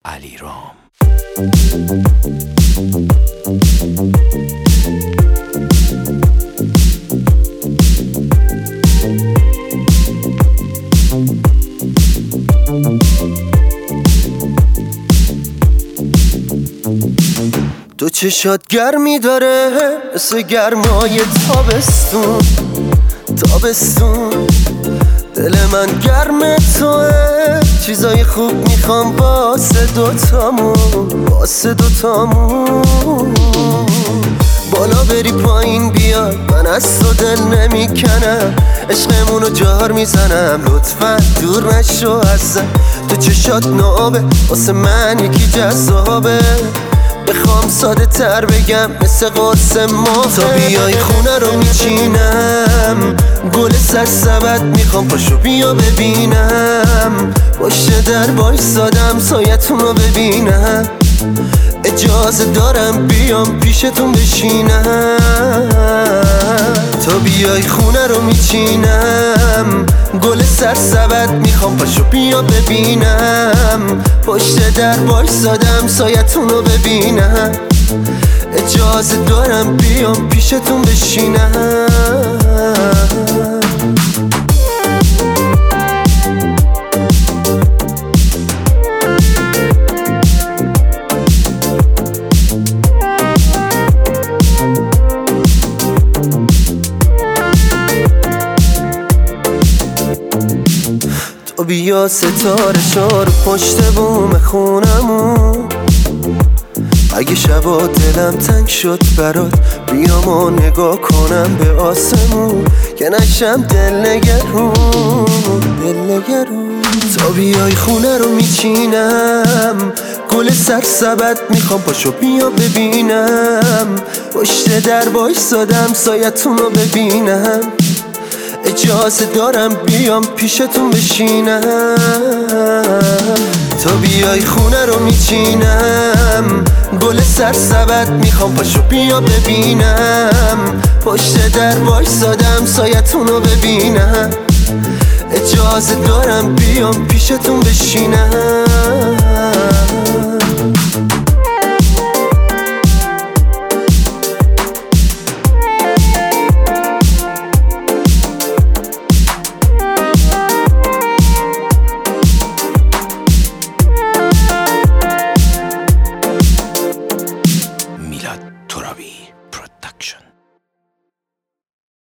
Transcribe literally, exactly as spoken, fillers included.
علیرام. تو چشات گرمی داره مثل گرمای تابستون تابستون دل من گرم توه، چیزای خوب میخوام واسه دوتامون واسه دوتامون. بالا بری پایین بیای من از تو دل نمیکنم، عشقمونو جار میزنم لطفا دور نشو ازم. تو چشات نابه واسه من یکی جذابه، بخوام ساده تر بگم مثل قرص ماه. تا بیای خونه رو میچینم گل سرسبد میخوام پاشو بیا ببینم، باشه در وایسادم سایتون رو ببینم. اجازه دارم بیام پیشتون بشینم. تا بیای خونه رو میچینم گل سرسبد میخوام پاشو بیا ببینم، پشت در وایسادم سایتون رو ببینم. اجازه دارم بیام پیشتون بشینم. تو بیا ستاره شار پشت بوم خونمون، اگه شبا دلم تنگ شد برات بیام و نگاه کنم به آسمون، که نشم دل نگرون دل نگرون. تا بیای خونه رو میچینم گل سرسبد میخوام پاشو بیا ببینم، پشت در وایسادم سایتون رو ببینم. اجازه دارم بیام پیشتون بشینم. تا بیای خونه رو میچینم گل سرسبد میخوام پاشو بیا ببینم، پشت در وایسادم سایتون رو ببینم. اجازه دارم بیام پیشتون بشینم.